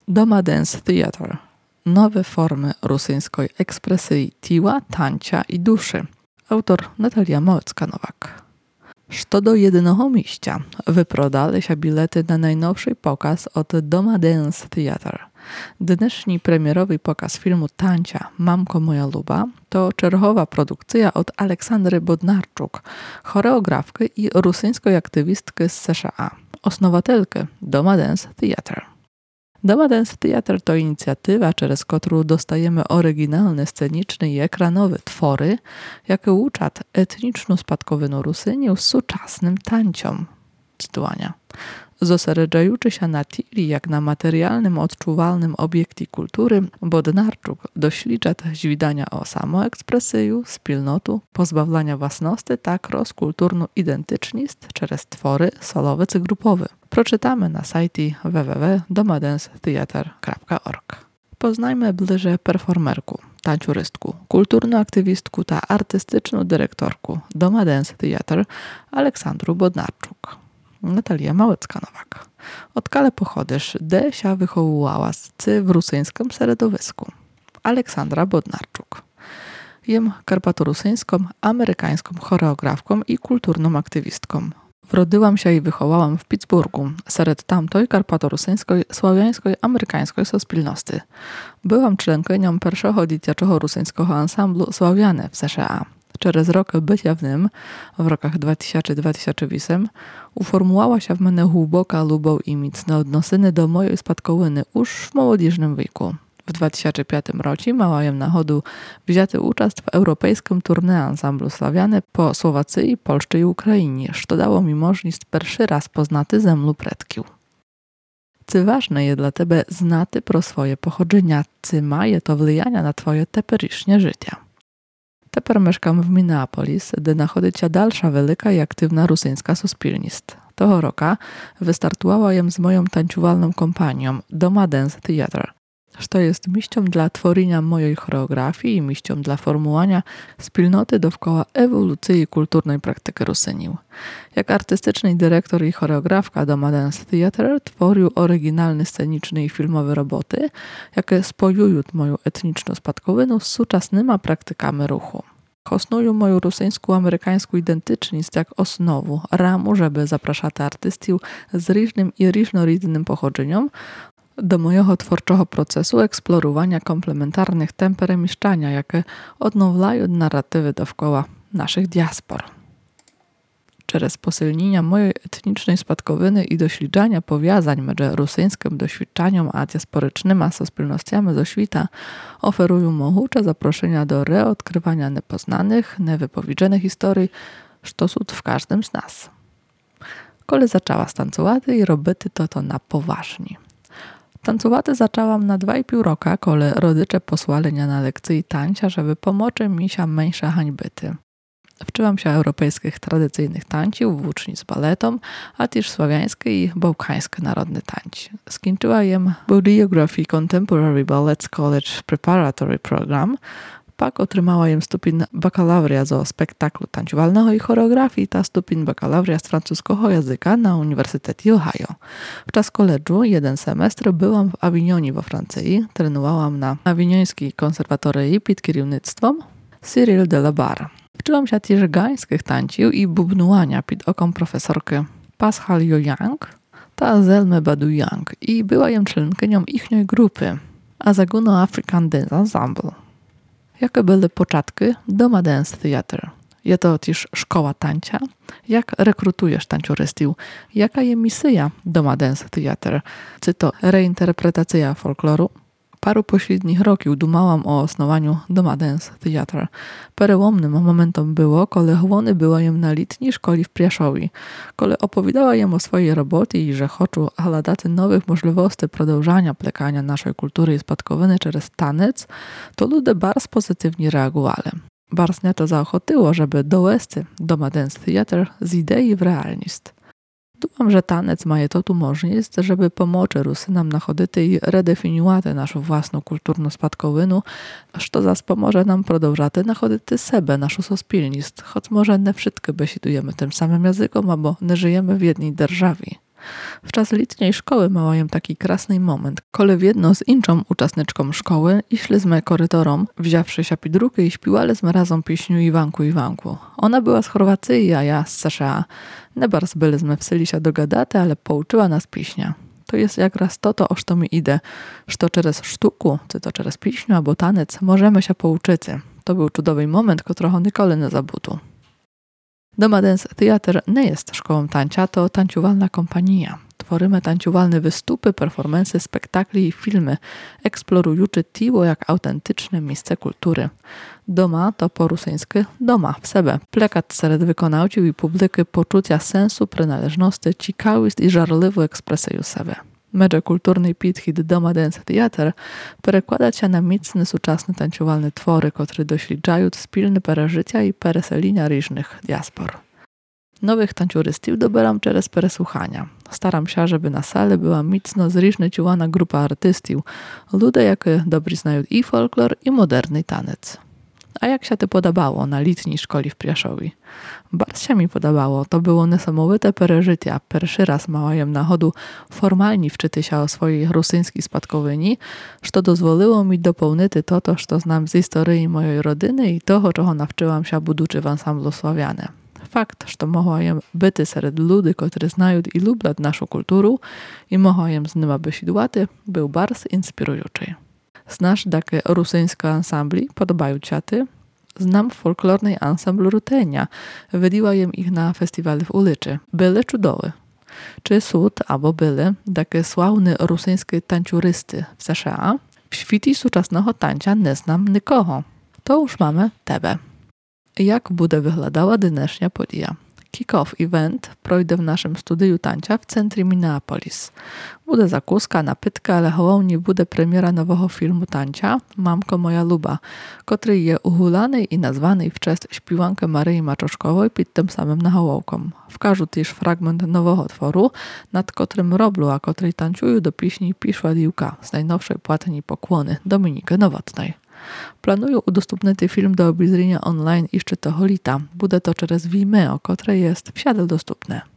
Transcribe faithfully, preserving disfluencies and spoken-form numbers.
Doma Dance Theatre. Nowe formy rosyjskiej ekspresji tiła, tańca i duszy. Autor Natalia Małecka-Nowak. Що do jednego mieścia. Wyprodali się bilety na najnowszy pokaz od Doma Dance Theatre. Dnešní premierowy pokaz filmu Tańca Mamko moja luba to czerwowa produkcja od Aleksandry Bodnarczuk, choreografki i rosyjskiej aktywistki z Z S A, osnowatelki Doma Dance Theatre. Doma Dance Theatre to inicjatywa, przez którą dostajemy oryginalne, sceniczne i ekranowe twory, jakie uczą etniczną spadkowinu Rusynię z współczesnym tańcem. Cytowania. Zosереджаючи się na tili jak na materialnym, odczuwalnym obiekcie kultury, Bodnarczuk doślicza zwidania o samoekspresję, wspólnotu, pozbawiania własności, tak rozkulturną identyczność przez twory solowe czy grupowe. Proczytamy na sajcie w w w kropka doma dance theatre kropka org. Poznajmy bliżej performerku, tańczurystku, kulturną aktywistku ta artystyczną dyrektorku Doma Dance Theatre Aleksandru Bodnarczuk. Natalia Małecka-Nowak. Odkale pochodzisz, de się wychowywała w rosyjskim środowisku. Aleksandra Bodnarczuk. Jem karpatorusyńską, amerykańską choreografką i kulturną aktywistką. Wrodziłam się i wychowałam w Pittsburghu, wśród tamtej karpatorusyńskiej, słowiańskiej, amerykańskiej sospólności. Byłam członkinią pierwszego dziecięcego rosyjskiego ansamblu Słowiany w Z S A. Przez rok bycia w nim, w rokach dwa tysiące do dwa tysiące ósmego, uformułała się w mnie głęboka lubow i mocne odnosyny do mojej spadkowiny już w młodzieżnym wieku. W dwa tysiące piątym roku miałam nachodu wziąć udział w europejskim tournée ansamblu Słowiany po Słowacji, Polsce i Ukrainie, co dało mi możliwość pierwszy raz poznać zemlu predków. Czy ważne jest dla Ciebie znać pro swoje pochodzenia, czy ma je to wpływania na Twoje teperycznie życie? Teraz mieszkam w Minneapolis, gdzie znajduje się dalsza wielka i aktywna rosyjska społeczność. Tego roku wystartowała jem z moją tańcowalną kompanią Doma Dance Theatre, co jest miejscem dla tworzenia mojej choreografii i miejscem dla formułowania wspólnoty dookoła ewolucji kulturnej praktyki Rusynił. Jak artystyczny dyrektor i choreografka Doma Dance Theatre tworzył oryginalne sceniczne i filmowe roboty, jakie spojują moją etniczną spadkowinę z współczesnymi praktykami ruchu. Hosnują moją rosyjską amerykańską identyczność jak osnowu, ramu, żeby zapraszać artystów z różnym i różnorodnym pochodzeniem do mojego twórczego procesu eksplorowania komplementarnych temper mieszczania, jakie odnowlają narratywy dookoła naszych diaspor. Przez posilnienie mojej etnicznej spadkowiny i doświadczania powiązań między rosyjskim doświadczeniem a diasporycznymi społecznościami ze świata oferują mohucze zaproszenia do reodkrywania niepoznanych, niewypowiedzianych historii, co są w każdym z nas. Kole zaczęła stancować i robić to to na poważnie. Tancowaty zaczęłam na dwa i pół roku, kole rodzice posłali mnie na lekcje tańca, żeby pomóc mi się mniejsze hańbyty. Wczyłam się europejskich tradycyjnych tańców, włóczni z baletom, a też słowiański i bałkański narodny tańc. Skończyła jem Choreography Contemporary Ballet College Preparatory Program, pak otrzymała jem stopień bakalauria z spektaklu tańcowalnego i choreografii, ta stopień bakalauria z francuskiego języka na Uniwersytecie Ohio. W czas koledżu jeden semestr byłam w Awinionie we Francji, trenowałam na Awiniońskiej konserwatorii pod kierownictwem Cyril de la Barre. Wczyłam się też gańskich tańców i bubnuwania pod okiem profesorki Pascal Young, ta Zelmy Badu-Young i była jem członkinią ichniej grupy Azaguno African Dance Ensemble. Jakie były początki Doma Dance Theatre? Jest to też szkoła tańca? Jak rekrutujesz tańczurystów? Jaka jest misja Doma Dance Theatre? Czy to reinterpretacja folkloru? Paru pośrednich roków dumałam o osnowaniu Doma Dance Theatre. Przełomnym momentem było, kiedy chłony była jem na letniej szkole w Prieszowi, kiedy opowiadała jem o swojej robocie i że chcą hladać nowych możliwości продовжania plekania naszej kultury i spadkowiny przez tanec, to ludzie bardzo pozytywnie reagowali. Bardzo mnie to zaochotyło, żeby dowieść Doma Dance Theatre z idei w realność. Думам, że tanec ma to tu możliwość, żeby pomóc Rusynom nachodzić i redefiniować naszą własną kulturną spadkowinu, co zas pomoże nam продовжать nachodzić siebie, naszą społeczność, choć może nie wszystkie besidujemy tym samym językiem, albo nie żyjemy w jednej державі. W czas letniej szkoły małam taki krasny moment, kole w jedno z inczą uczestniczką szkoły išli korytorem, wziawszy siapidrukę i śpiewali razem pieśniu Iwanku Iwanku. Ona była z Chorwacji, a ja z C S A. Nie bardzo byliśmy wsyli się dogadati, ale pouczyła nas pieśnia. To jest jak raz to, to o co mi idę, że przez sztuku, czy to przez pieśniu albo tanec, możemy się pouczyć. To był cudowy moment, którego nikogo nie zabudu. Doma Dance Theater nie jest szkołą tańca, to tańcowalna kompania. Tworzymy tańcowalne wystupy, performance, spektakli i filmy, eksplorujące tiło jak autentyczne miejsce kultury. Doma to po rusyńsku doma, w sebe. Plekat wśród wykonawców i publiki poczucia sensu, przynależności, ciekawość i żarliwą ekspresję sebe. Medże kulturny підхід Doma Dance Theater перекладać się na mocne, współczesne tańcowalne twory, które doświadczają wspólne przeżycia i przeselenia różnych diaspor. Nowych tańczurystów dobieram przez przesłuchania. Staram się, żeby na sali była mocno zróżnicowana grupa artystów, ludzie, jakie dobrze znają i folklor, i moderny taniec. A jak się to podobało na letniej szkole w Priaszowi? Bardzo się mi podobało. To było niesamowite przeżycie. Pierwszy raz małam na chodu formalnie wczyty się o swojej rosyjskiej spadkowyni, co dozwoliło mi dopełnić to, to, co znam z historii mojej rodziny i toho, czego nauczyłam się budując w ansamblu Sławiane. Fakt, że mogłam być wśród ludzi, którzy znają i lubią naszą kulturę i mogłam z nimi besidłać, był bardzo inspirujący. Znasz takie rosyjskie ansambli? Podobają ci ty? Znam folklorny ansambl Rutenia. Widziałam ich na festiwalu w ulicy. Były cudowe. Czy są albo byli takie sławne rosyjskie tańczurysty w C S A? W świecie współczesnego tańca nie znam nikogo. To już mamy tebe. Jak będzie wyglądała dnešnia podija? Kick-off event projdzie w naszym studiu tańca w centrum Minneapolis. Bude zakuska, napitka, ale głównie bude premiera nowego filmu tańca Mamko moja luba, który jest uhulany i nazwany w cześć śpiewanki Maryi Maczoszkowej pod tym samym nahołowką. Wkażu też fragment nowego tworu, nad którym roblu, a który tańcują do pieśni Piszła Diłka z najnowszej płatni Pokłony Dominiki Nowotnej. Planują udostępnić film do obejrzenia online jeszcze tego lita. Bude to przez Vimeo, które jest wsiadl dostępne.